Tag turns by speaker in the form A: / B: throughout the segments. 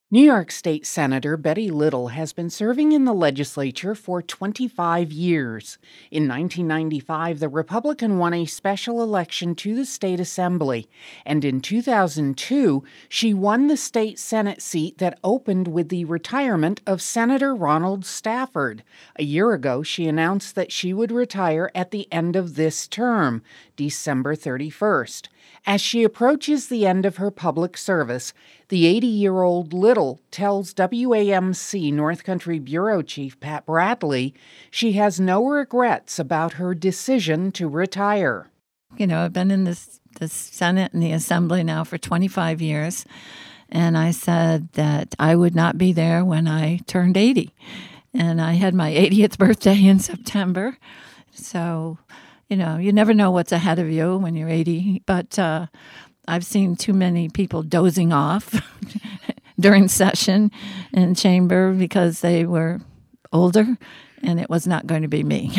A: New York State Senator Betty Little has been serving in the legislature for 25 years. In 1995, the Republican won a special election to the state assembly, and in 2002, she won the state Senate seat that opened with the retirement of Senator Ronald Stafford. A year ago, she announced that she would retire at the end of this term, December 31st. As she approaches the end of her public service, the 80-year-old Little tells WAMC North Country Bureau Chief Pat Bradley she has no regrets about her decision to retire.
B: I've been in the Senate and the Assembly now for 25 years, and I said that I would not be there when I turned 80. And I had my 80th birthday in September, so you never know what's ahead of you when you're 80, but I've seen too many people dozing off during session in chamber because they were older, and it was not going to be me.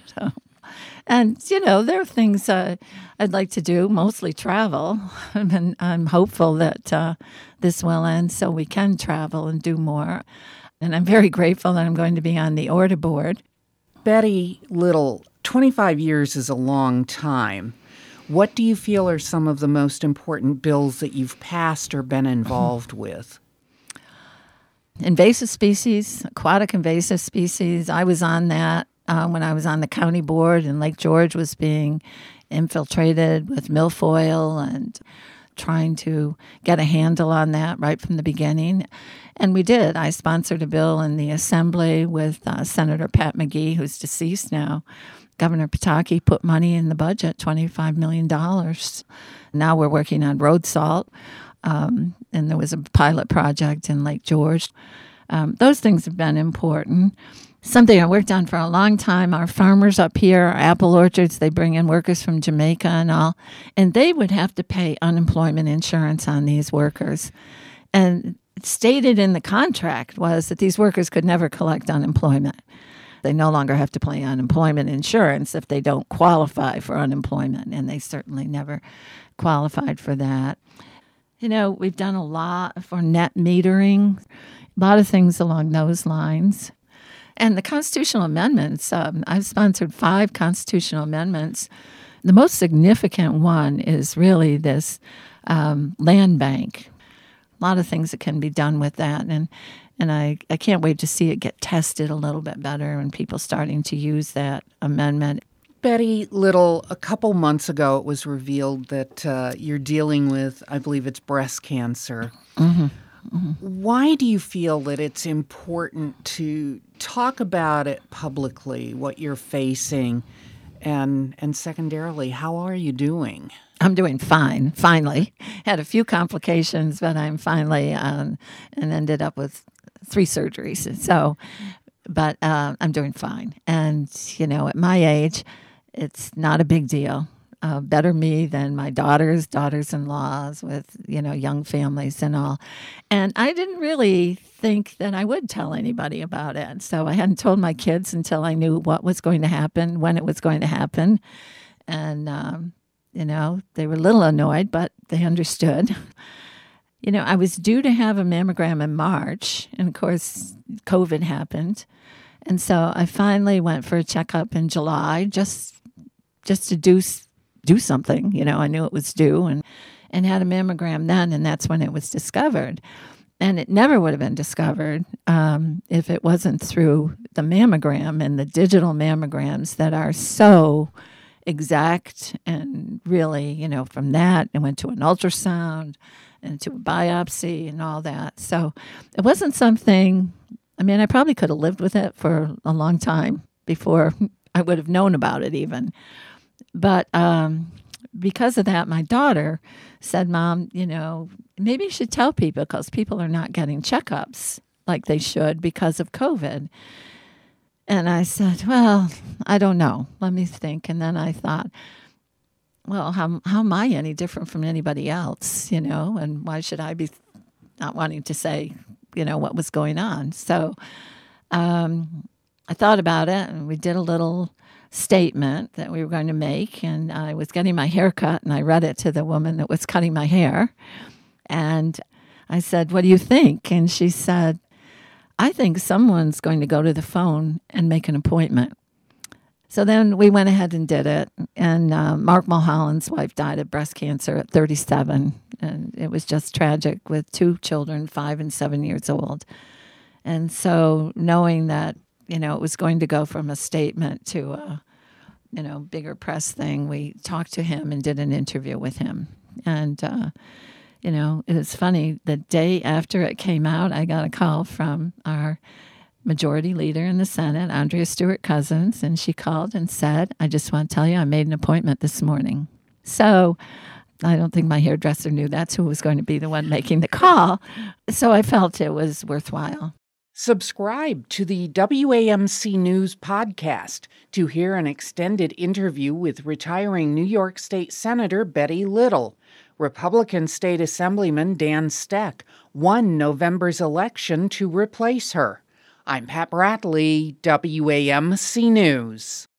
B: And there are things I'd like to do, mostly travel, and I'm hopeful that this will end so we can travel and do more. And I'm very grateful that I'm going to be on the Order Board.
A: Betty Little, 25 years is a long time. What do you feel are some of the most important bills that you've passed or been involved with?
B: Invasive species, aquatic invasive species. I was on that when I was on the county board, and Lake George was being infiltrated with milfoil and trying to get a handle on that right from the beginning. And we did. I sponsored a bill in the Assembly with Senator Pat McGee, who's deceased now. Governor Pataki put money in the budget, $25 million. Now we're working on road salt, and there was a pilot project in Lake George. Those things have been important. Something I worked on for a long time, our farmers up here, our apple orchards, they bring in workers from Jamaica and all, and they would have to pay unemployment insurance on these workers. And stated in the contract was that these workers could never collect unemployment. They no longer have to pay unemployment insurance if they don't qualify for unemployment, and they certainly never qualified for that. We've done a lot for net metering, a lot of things along those lines. And the constitutional amendments, I've sponsored 5 constitutional amendments. The most significant one is really this land bank. A lot of things that can be done with that. And I can't wait to see it get tested a little bit better and people starting to use that amendment.
A: Betty Little, a couple months ago it was revealed that you're dealing with, I believe it's breast cancer.
B: Mm-hmm. Mm-hmm.
A: Why do you feel that it's important to talk about it publicly, what you're facing, and secondarily, how are you doing?
B: I'm doing fine, finally. Had a few complications, but I'm finally and ended up with 3 surgeries. So, but I'm doing fine. And, at my age, it's not a big deal. Better me than my daughters-in-laws with, young families and all. And I didn't really think that I would tell anybody about it. So I hadn't told my kids until I knew what was going to happen, when it was going to happen. And, they were a little annoyed, but they understood. I was due to have a mammogram in March, and of course, COVID happened. And so I finally went for a checkup in July just to do something. I knew it was due and had a mammogram then, and that's when it was discovered. And it never would have been discovered if it wasn't through the mammogram and the digital mammograms that are so exact. And really, from that, it went to an ultrasound and to a biopsy and all that. So it wasn't something, I probably could have lived with it for a long time before I would have known about it even. But because of that, my daughter said, Mom, maybe you should tell people because people are not getting checkups like they should because of COVID. And I said, well, I don't know. Let me think. And then I thought, well, how am I any different from anybody else, and why should I be not wanting to say, what was going on? So I thought about it, and we did a little statement that we were going to make, and I was getting my hair cut, and I read it to the woman that was cutting my hair, and I said, "What do you think?" And she said, "I think someone's going to go to the phone and make an appointment." So then we went ahead and did it. And Mark Mulholland's wife died of breast cancer at 37. And it was just tragic with 2 children, 5 and 7 years old. And so knowing that, it was going to go from a statement to a, bigger press thing, we talked to him and did an interview with him. And, it was funny. The day after it came out, I got a call from our majority leader in the Senate, Andrea Stewart-Cousins, and she called and said, "I just want to tell you I made an appointment this morning." So I don't think my hairdresser knew that's who was going to be the one making the call. So I felt it was worthwhile.
A: Subscribe to the WAMC News podcast to hear an extended interview with retiring New York State Senator Betty Little. Republican State Assemblyman Dan Steck won November's election to replace her. I'm Pat Bradley, WAMC News.